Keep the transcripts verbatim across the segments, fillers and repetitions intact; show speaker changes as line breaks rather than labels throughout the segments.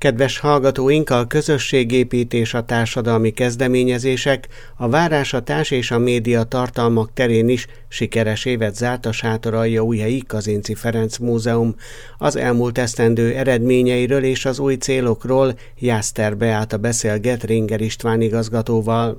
Kedves hallgatóink, a közösségépítés, a társadalmi kezdeményezések, a várásatás és a média tartalmak terén is sikeres évet zárt a Sátoraljaújhelyi Kazinczy Ferenc Múzeum. Az elmúlt esztendő eredményeiről és az új célokról Jászter Beáta beszélget Ringer István igazgatóval.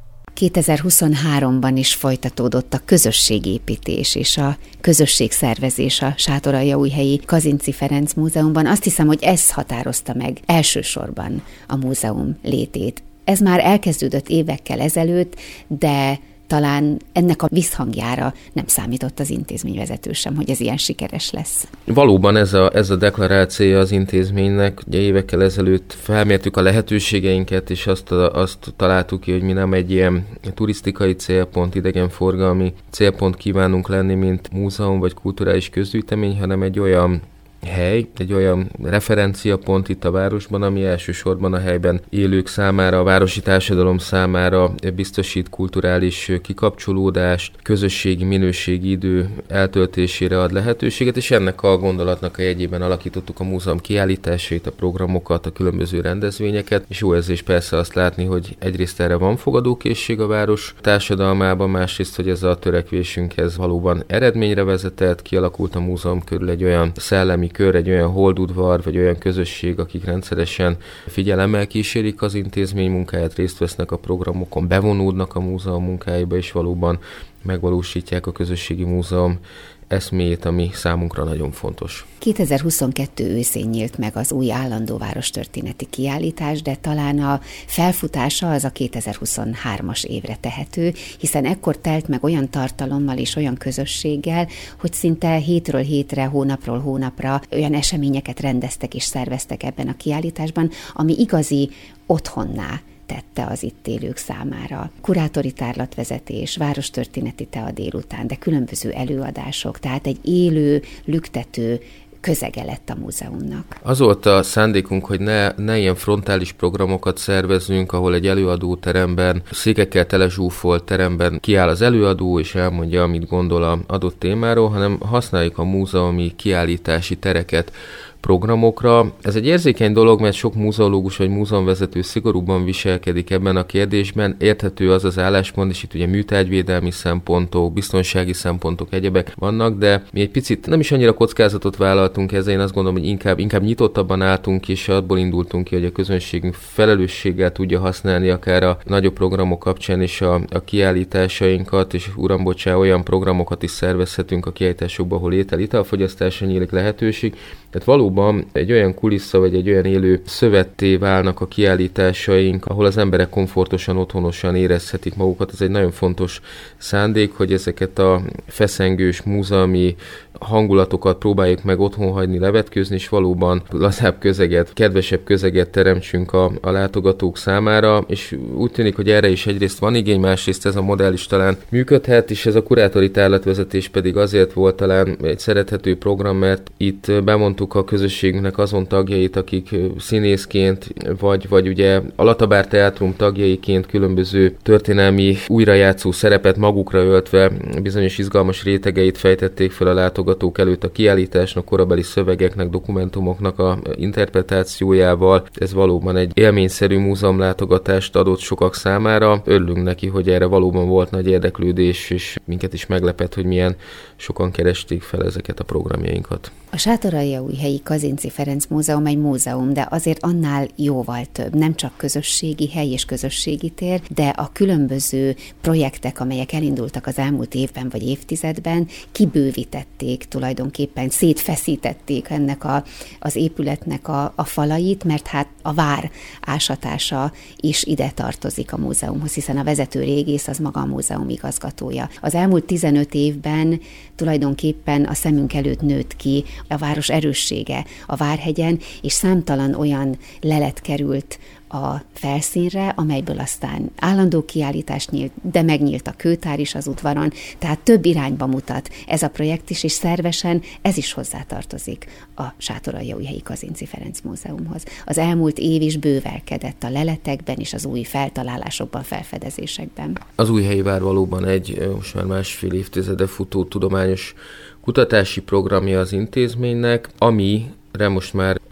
kétezer-huszonháromban is folytatódott a közösségépítés és a közösségszervezés a Sátoraljaújhelyi Kazinczy Ferenc Múzeumban. Azt hiszem, hogy ez határozta meg elsősorban a múzeum létét. Ez már elkezdődött évekkel ezelőtt, de talán ennek a visszhangjára nem számított az intézményvezető sem, hogy ez ilyen sikeres lesz.
Valóban ez a, ez a deklarációja az intézménynek. Ugye évekkel ezelőtt felmértük a lehetőségeinket, és azt, azt találtuk ki, hogy mi nem egy ilyen turisztikai célpont, idegenforgalmi célpont kívánunk lenni, mint múzeum vagy kulturális közgyűjtemény, hanem egy olyan hely, egy olyan referenciapont itt a városban, ami elsősorban a helyben élők számára, a városi társadalom számára biztosít kulturális kikapcsolódást, közösségi, minőségi idő eltöltésére ad lehetőséget, és ennek a gondolatnak a jegyében alakítottuk a múzeum kiállításait, a programokat, a különböző rendezvényeket, és jó érzés persze azt látni, hogy egyrészt erre van fogadókészség a város társadalmában, másrészt, hogy ez a törekvésünk ez valóban eredményre vezetett, kialakult a múzeum körül egy olyan szellemi kör, egy olyan holdudvar, vagy olyan közösség, akik rendszeresen figyelemmel kísérik az intézmény munkáját, részt vesznek a programokon, bevonódnak a múzeum munkájába, és valóban megvalósítják a közösségi múzeum eszméjét, ami számunkra nagyon fontos.
kétezer-huszonkettő őszén nyílt meg az új állandó várostörténeti kiállítás, de talán a felfutása az a kétezer-huszonhármas évre tehető, hiszen ekkor telt meg olyan tartalommal és olyan közösséggel, hogy szinte hétről hétre, hónapról hónapra olyan eseményeket rendeztek és szerveztek ebben a kiállításban, ami igazi otthonná tette az itt élők számára. Kurátori tárlatvezetés, várostörténeti tea délután, de különböző előadások, tehát egy élő, lüktető közege lett a múzeumnak.
Az volt a szándékunk, hogy ne, ne ilyen frontális programokat szervezzünk, ahol egy előadóteremben, székekkel telezsúfolt teremben kiáll az előadó, és elmondja, amit gondol az adott témáról, hanem használjuk a múzeumi kiállítási tereket programokra. Ez egy érzékeny dolog, mert sok múzeológus vagy múzeumvezető szigorúban viselkedik ebben a kérdésben. Érthető az az álláspont, és itt ugye műtárgyvédelmi szempontok, biztonsági szempontok, egyebek vannak, de mi egy picit nem is annyira kockázatot vállaltunk ezzel, én azt gondolom, hogy inkább, inkább nyitottabban álltunk, és abból indultunk ki, hogy a közönségünk felelősséggel tudja használni akár a nagyobb programok kapcsán is a, a kiállításainkat, és uram, bocsá, olyan programokat is szervezhetünk a kiállításokban, ahol étel, italfogyasztásra nyílik lehetőség. Tehát valóban egy olyan kulissza, vagy egy olyan élő szövetté válnak a kiállításaink, ahol az emberek komfortosan, otthonosan érezhetik magukat. Ez egy nagyon fontos szándék, hogy ezeket a feszengős múzeumi hangulatokat próbáljuk meg otthon hagyni, levetkőzni, és valóban lazább közeget, kedvesebb közeget teremtsünk a, a látogatók számára, és úgy tűnik, hogy erre is egyrészt van igény, másrészt ez a modell is talán működhet, és ez a kurátori tárlatvezetés pedig azért volt talán egy szerethető program, mert itt bemondtuk a közösségünknek azon tagjait, akik színészként, vagy, vagy ugye a Latabár Teátrum tagjaiként különböző történelmi újrajátszó szerepet magukra öltve bizonyos izgalmas rétegeit fejtették fel a látogatók előtt a kiállításnak, korabeli szövegeknek, dokumentumoknak a interpretációjával. Ez valóban egy élményszerű múzeumlátogatást adott sokak számára. Örülünk neki, hogy erre valóban volt nagy érdeklődés, és minket is meglepett, hogy milyen sokan keresték fel ezeket a programjainkat.
A Sátoraljaújhelyi Kazinczy Ferenc Múzeum egy múzeum, de azért annál jóval több, nem csak közösségi hely és közösségi tér, de a különböző projektek, amelyek elindultak az elmúlt évben vagy évtizedben, kibővítették tulajdonképpen, szétfeszítették ennek a, az épületnek a, a falait, mert hát a vár ásatása is ide tartozik a múzeumhoz, hiszen a vezető régész az maga a múzeum igazgatója. Az elmúlt tizenöt évben tulajdonképpen a szemünk előtt nőtt ki a város erőssége a Várhegyen, és számtalan olyan lelet került a felszínre, amelyből aztán állandó kiállítás nyílt, de megnyílt a kőtár is az udvaron, tehát több irányba mutat ez a projekt is, és szervesen ez is hozzátartozik a Sátoraljaújhelyi Kazinczy Ferenc Múzeumhoz. Az elmúlt év is bővelkedett a leletekben és az új feltalálásokban, felfedezésekben.
Az Újhelyi Vár valóban egy most már másfél évtizede futó tudományos kutatási programja az intézménynek, ami most már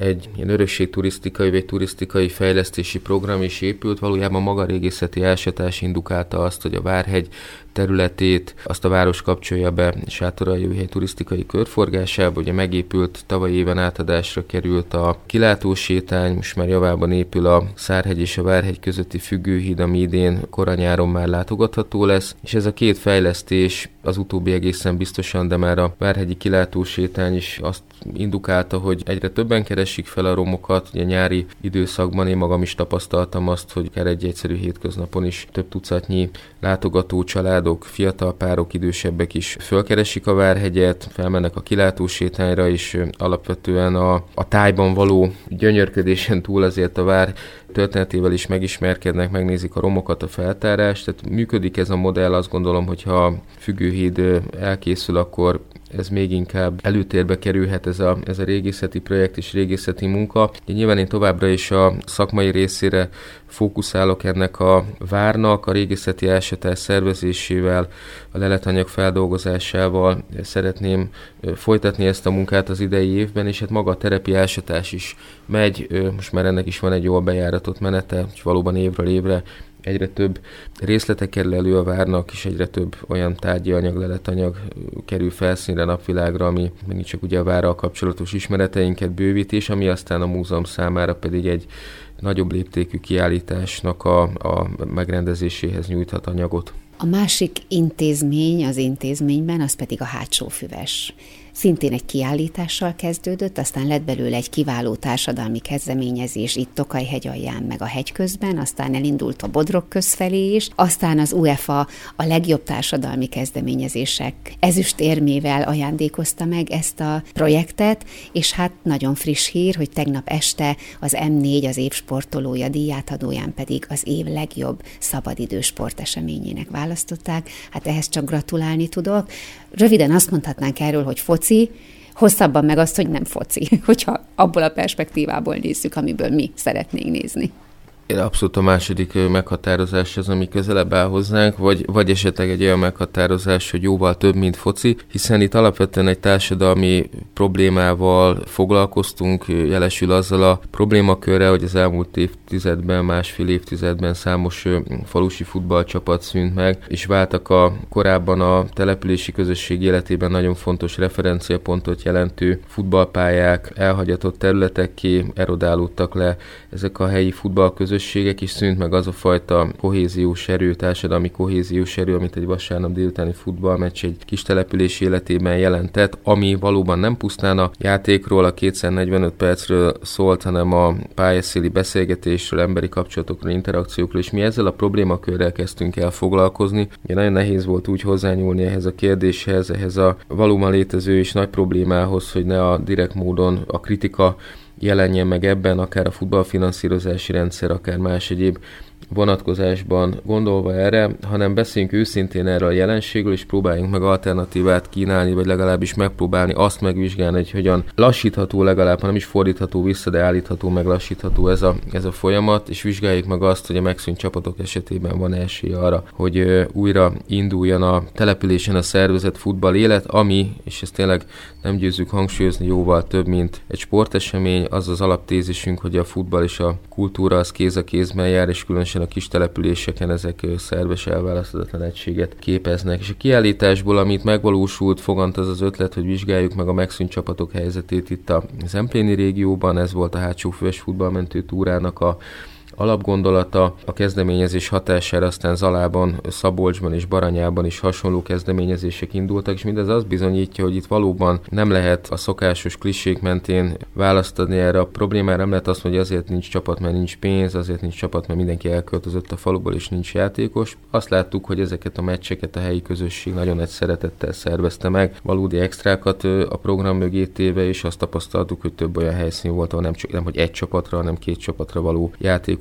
egy ilyen örökségturisztikai vagy turisztikai fejlesztési program is épült. Valójában maga a régészeti ásatás indukálta azt, hogy a Várhegy területét, azt a város kapcsolja be Sátoraljaújhely turisztikai körforgásába. Ugye megépült, tavaly éven átadásra került a kilátósétány, most már javában épül a Szárhegy és a Várhegy közötti függőhíd, ami idén koranyáron már látogatható lesz, és ez a két fejlesztés, az utóbbi egészen biztosan, de már a várhegyi kilátósétány is azt indukálta, hogy egyre többen keresik fel a romokat. Ugye nyári időszakban én magam is tapasztaltam azt, hogy akár egy egyszerű hétköznapon is több tucatnyi látogató családok, fiatal párok, idősebbek is fölkeresik a Várhegyet, felmennek a kilátósétányra, és alapvetően a, a tájban való gyönyörködésen túl azért a vár történetével is megismerkednek, megnézik a romokat, a feltárást. Tehát működik ez a modell, azt gondolom, hogy ha a függőhíd elkészül, akkor ez még inkább előtérbe kerülhet ez a, ez a régészeti projekt és régészeti munka. Nyilván én továbbra is a szakmai részére fókuszálok ennek a várnak, a régészeti ásatás szervezésével, a leletanyag feldolgozásával szeretném folytatni ezt a munkát az idei évben, és hát maga a terepi ásatás is megy, most már ennek is van egy jól bejáratott menete, és valóban évről évre egyre több részlete kerül elő a várnak, és egyre több olyan tárgyi anyag, leletanyag kerül felszínre, napvilágra, ami megint csak ugye a várral kapcsolatos ismereteinket bővítés, ami aztán a múzeum számára pedig egy nagyobb léptékű kiállításnak a, a megrendezéséhez nyújthat anyagot.
A másik intézmény az intézményben, az pedig a Hátsófüves. Szintén egy kiállítással kezdődött, aztán lett belőle egy kiváló társadalmi kezdeményezés itt Tokaj-hegyalján meg a hegyközben, aztán elindult a Bodrog köz felé is, aztán az u e f á a legjobb társadalmi kezdeményezések ezüstérmével ajándékozta meg ezt a projektet, és hát nagyon friss hír, hogy tegnap este az em négy az év sportolója díjátadóján pedig az év legjobb szabadidős sporteseményének választották. Hát ehhez csak gratulálni tudok. Röviden azt mondhatnánk erről, hogy foci, hosszabban meg azt, hogy nem foci, hogyha abból a perspektívából nézzük, amiből mi szeretnénk nézni.
Abszolút a második meghatározás az, ami közelebb áll hozzánk, vagy, vagy esetleg egy olyan meghatározás, hogy jóval több, mint foci, hiszen itt alapvetően egy társadalmi problémával foglalkoztunk, jelesül azzal a problémakörrel, hogy az elmúlt évtizedben, másfél évtizedben számos falusi futballcsapat szűnt meg, és váltak a korábban a települési közösség életében nagyon fontos referenciapontot jelentő futballpályák elhagyatott területekké erodálódtak le ezek a helyi futballközösségek, és szűnt meg az a fajta kohéziós erő, társadalmi kohéziós erő, amit egy vasárnap délutáni futballmeccs egy kis település életében jelentett, ami valóban nem pusztán a játékról, a kétszáznegyvenöt percről szólt, hanem a pályaszéli beszélgetésről, emberi kapcsolatokról, interakciókról, és mi ezzel a problémakörrel kezdtünk el foglalkozni. Ugye nagyon nehéz volt úgy hozzányúlni ehhez a kérdéshez, ehhez a valóban létező és nagy problémához, hogy ne a direkt módon a kritika jelenjen meg ebben, akár a futballfinanszírozási rendszer, akár más egyéb vonatkozásban gondolva erre, hanem beszéljünk őszintén erről a jelenségről, és próbáljunk meg alternatívát kínálni, vagy legalábbis megpróbálni azt megvizsgálni, hogy hogyan lassítható legalább, ha nem is fordítható vissza, de állítható, meg lassítható ez a, ez a folyamat, és vizsgáljuk meg azt, hogy a megszűnt csapatok esetében van esély arra, hogy ö, újra induljon a településen a szervezett futball élet, ami, és ezt tényleg nem győzzük hangsúlyozni, jóval több, mint egy sportesemény, az az alaptézisünk, hogy a futball és a kultúra az kéz a kézben jár, és különösen a kis településeken ezek szerves elválaszthatatlan egységet képeznek. És a kiállításból, amit megvalósult, fogant az az ötlet, hogy vizsgáljuk meg a megszűnt csapatok helyzetét itt a Zempléni régióban. Ez volt a Hátsófüves futballmentő túrának a alapgondolata. A kezdeményezés hatására aztán Zalában, Szabolcsban és Baranyában is hasonló kezdeményezések indultak, és mindez azt bizonyítja, hogy itt valóban nem lehet a szokásos klisék mentén választ adni erre a problémára, nem lehet azt mondani, hogy azért nincs csapat, mert nincs pénz, azért nincs csapat, mert mindenki elköltözött a faluból és nincs játékos. Azt láttuk, hogy ezeket a meccseket a helyi közösség nagyon nagy szeretettel szervezte meg, valódi extrákat a program mögé téve, és azt tapasztaltuk, hogy több olyan helyszín volt, ahol nem csak nem, hogy egy csapatra, hanem két csapatra való játékos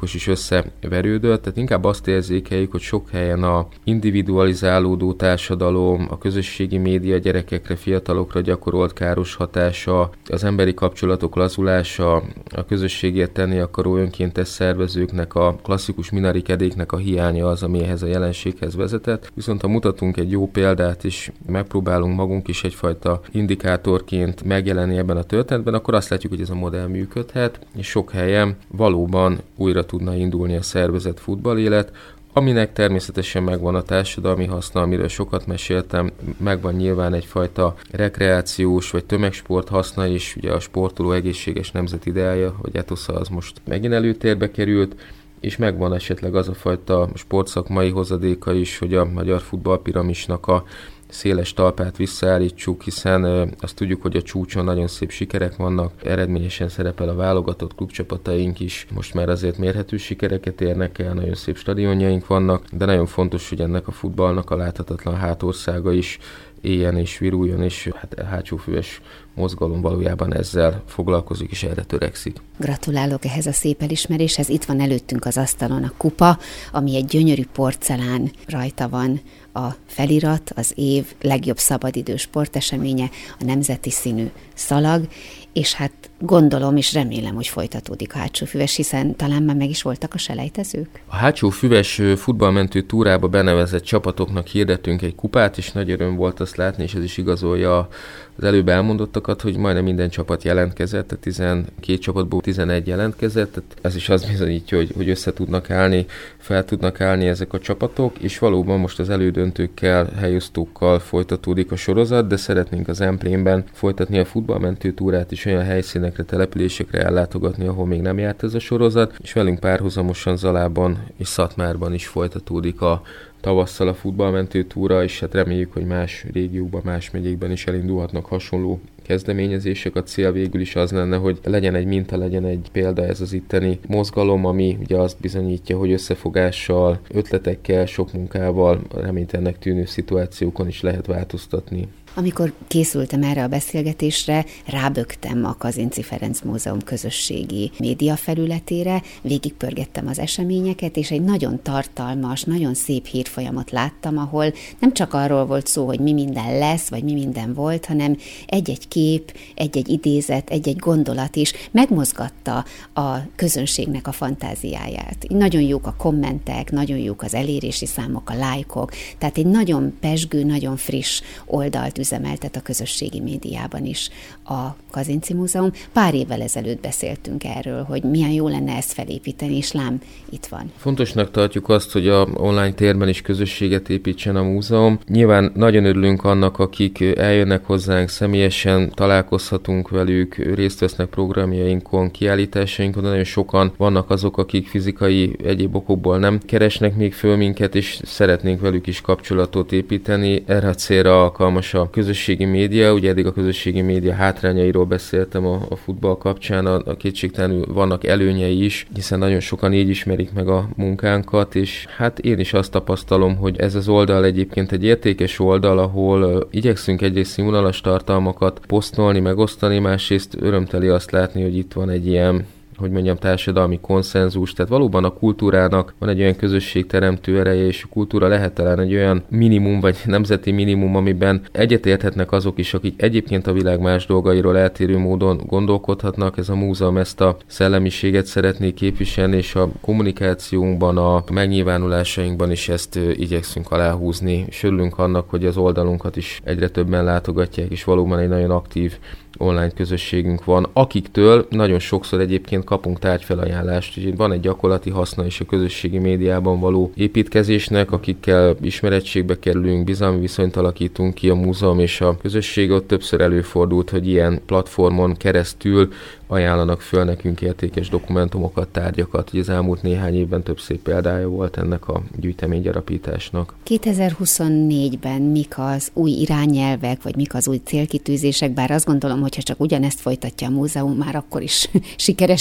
játékos is összeverődött, tehát inkább azt érzékeljük, hogy sok helyen a individualizálódó társadalom, a közösségi média gyerekekre, fiatalokra gyakorolt káros hatása, az emberi kapcsolatok lazulása, a közösségért tenni akaró önkéntes szervezőknek, a klasszikus minarikedéknek a hiánya az, ami ehhez a jelenséghez vezetett. Viszont ha mutatunk egy jó példát, és megpróbálunk magunk is egyfajta indikátorként megjelenni ebben a történetben, akkor azt látjuk, hogy ez a modell működhet, és sok helyen valóban újra tudna indulni a szervezett futballélet, aminek természetesen megvan a társadalmi haszna, amiről sokat meséltem, megvan nyilván egyfajta rekreációs vagy tömegsport haszna is, ugye a sportoló egészséges nemzet ideája, vagy etosza az most megint előtérbe került, és megvan esetleg az a fajta sportszakmai hozadéka is, hogy a magyar futballpiramisnak a széles talpát visszaállítsuk, hiszen azt tudjuk, hogy a csúcson nagyon szép sikerek vannak, eredményesen szerepel a válogatott klubcsapataink is, most már azért mérhető sikereket érnek el, nagyon szép stadionjaink vannak, de nagyon fontos, hogy ennek a futballnak a láthatatlan hátországa is éljen és viruljon, és hát a hátsófüves mozgalom valójában ezzel foglalkozik, és erre törekszik.
Gratulálok ehhez a szép elismeréshez. Itt van előttünk az asztalon a kupa, ami egy gyönyörű porcelán, rajta van a felirat, az év legjobb szabadidő sporteseménye, a nemzeti színű szalag, és hát gondolom és remélem, hogy folytatódik a hátsófüves, hiszen talán már meg is voltak a selejtezők.
A hátsófüves futballmentő túrába benevezett csapatoknak hirdetünk egy kupát, és nagy öröm volt azt látni, és ez is igazolja az előbb elmondottakat, hogy majdnem minden csapat jelentkezett, tehát tizenkét csapatból tizenegy jelentkezett, tehát ez is azt bizonyítja, hogy, hogy össze tudnak állni, fel tudnak állni ezek a csapatok, és valóban most az elődöntőkkel, helyosztókkal folytatódik a sorozat, de szeretnénk az Emplénben folytatni a futballmentő túrát is, olyan helyszínekre, településekre ellátogatni, ahol még nem járt ez a sorozat, és velünk párhuzamosan Zalában és Szatmárban is folytatódik a tavasszal a futballmentő túra, és hát reméljük, hogy más régiókban, más megyékben is elindulhatnak hasonló kezdeményezések. A cél végül is az lenne, hogy legyen egy minta, legyen egy példa ez az itteni mozgalom, ami ugye azt bizonyítja, hogy összefogással, ötletekkel, sok munkával, reménytelennek tűnő szituációkon is lehet változtatni.
Amikor készültem erre a beszélgetésre, rábögtem a Kazinczy Ferenc Múzeum közösségi média felületére, végigpörgettem az eseményeket, és egy nagyon tartalmas, nagyon szép hírfolyamot láttam, ahol nem csak arról volt szó, hogy mi minden lesz, vagy mi minden volt, hanem egy-egy kép, egy-egy idézet, egy-egy gondolat is megmozgatta a közönségnek a fantáziáját. Nagyon jók a kommentek, nagyon jók az elérési számok, a lájkok, tehát egy nagyon pezsgő, nagyon friss oldalt üzemeltet a közösségi médiában is a Kazinczy Múzeum. Pár évvel ezelőtt beszéltünk erről, hogy milyen jó lenne ezt felépíteni, és lám, itt van.
Fontosnak tartjuk azt, hogy a online térben is közösséget építsen a múzeum. Nyilván nagyon örülünk annak, akik eljönnek hozzánk, személyesen találkozhatunk velük, részt vesznek programjainkon, kiállításainkon, de nagyon sokan vannak azok, akik fizikai egyéb okokból nem keresnek még föl minket, és szeretnénk velük is kapcsolatot építeni. Erre a célra alkalmas a közösségi média, ugye eddig a közösségi média hátrányairól beszéltem a, a futball kapcsán, a, a kétségtelenül vannak előnyei is, hiszen nagyon sokan így ismerik meg a munkánkat, és hát én is azt tapasztalom, hogy ez az oldal egyébként egy értékes oldal, ahol uh, igyekszünk egyrészt színvonalas tartalmakat posztolni, megosztani, másrészt örömteli azt látni, hogy itt van egy ilyen, hogy mondjam, társadalmi konszenzus, tehát valóban a kultúrának van egy olyan közösségteremtő ereje, és a kultúra lehet talán egy olyan minimum, vagy nemzeti minimum, amiben egyetérthetnek azok is, akik egyébként a világ más dolgairól eltérő módon gondolkodhatnak. Ez a múzeum ezt a szellemiséget szeretné képviselni, és a kommunikációnkban, a megnyilvánulásainkban is ezt igyekszünk aláhúzni, és örülünk annak, hogy az oldalunkat is egyre többen látogatják, és valóban egy nagyon aktív online közösségünk van, akiktől nagyon sokszor egyébként kapunk tárgyfelajánlást, úgyhogy van egy gyakorlati haszna is a közösségi médiában való építkezésnek, akikkel ismerettségbe kerülünk, bizalmi viszonyt alakítunk ki a múzeum és a közösség. Ott többször előfordult, hogy ilyen platformon keresztül ajánlanak föl nekünk értékes dokumentumokat, tárgyakat. Ugye az elmúlt néhány évben több szép példája volt ennek a gyűjteménygyarapításnak.
kétezer-huszonnégyben mik az új irányelvek, vagy mik az új célkitűzések, bár azt gondolom, hogyha csak ugyanezt folytatja a múzeum, már akkor is sikeres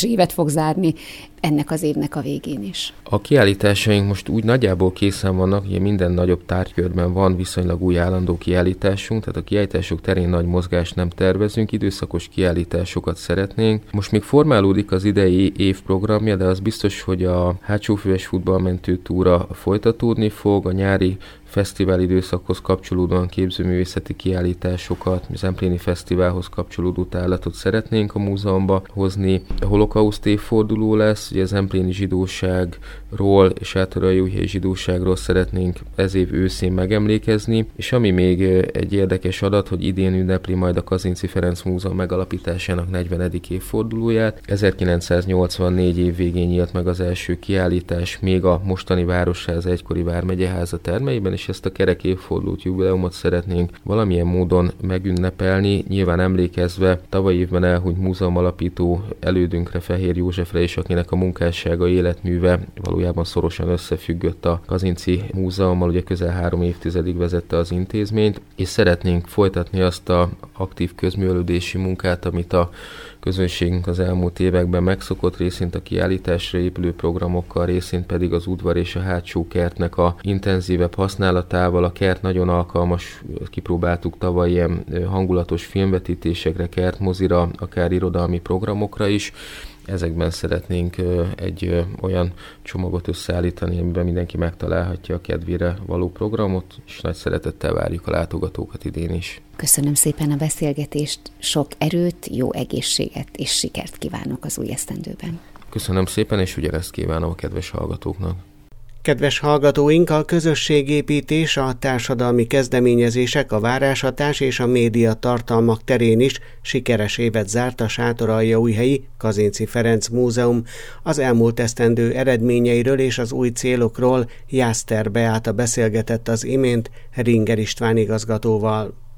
évet fog zárni ennek az évnek a végén is.
A kiállításaink most úgy nagyjából készen vannak, ugye minden nagyobb tárgykörben van viszonylag új állandó kiállításunk, tehát a kiállítások terén nagy mozgást nem tervezünk, időszakos kiállításokat szeretnénk. Most még formálódik az idei év programja, de az biztos, hogy a hátsófüves futballmentő túra folytatódni fog, a nyári fesztivál időszakhoz kapcsolódóan képzőművészeti kiállításokat, Zempléni Fesztiválhoz kapcsolódó tárlatot szeretnénk a múzeumba hozni. A holokauszt évforduló lesz, ugye a zempléni zsidóságról és átoraljóújhelyi zsidóságról szeretnénk ez év őszén megemlékezni, és ami még egy érdekes adat, hogy idén ünnepli majd a Kazinczy Ferenc Múzeum megalapításának negyvenedik évfordulóját. ezerkilencszáznyolcvannégy év végén nyílt meg az első kiállítás, még a mostani Városház egykori vármegyeháza termeiben, és ezt a kerek évfordulót, jubileumot szeretnénk valamilyen módon megünnepelni, nyilván emlékezve tavaly évben elhunyt múzeum alapító elődünkre, Fehér Józsefre, és akinek a munkássága, életműve valójában szorosan összefüggött a Kazinczy Múzeummal, ugye közel három évtizedig vezette az intézményt, és szeretnénk folytatni azt a aktív közművelődési munkát, amit a közönségünk az elmúlt években megszokott, részint a kiállításra épülő programokkal, részint pedig az udvar és a hátsó kertnek a intenzívebb használatával. A kert nagyon alkalmas, kipróbáltuk tavaly ilyen hangulatos filmvetítésekre, kertmozira, akár irodalmi programokra is. Ezekben szeretnénk egy olyan csomagot összeállítani, amiben mindenki megtalálhatja a kedvére való programot, és nagy szeretettel várjuk a látogatókat idén is.
Köszönöm szépen a beszélgetést, sok erőt, jó egészséget és sikert kívánok az új esztendőben.
Köszönöm szépen, és ugyanezt kívánom a kedves hallgatóknak.
Kedves hallgatóink, a közösségépítés, a társadalmi kezdeményezések, a váráshatás és a média tartalmak terén is sikeres évet zárt a Sátoraljaújhelyi Kazinczy Ferenc Múzeum. Az elmúlt esztendő eredményeiről és az új célokról Jászter Beáta beszélgetett az imént Ringer István igazgatóval.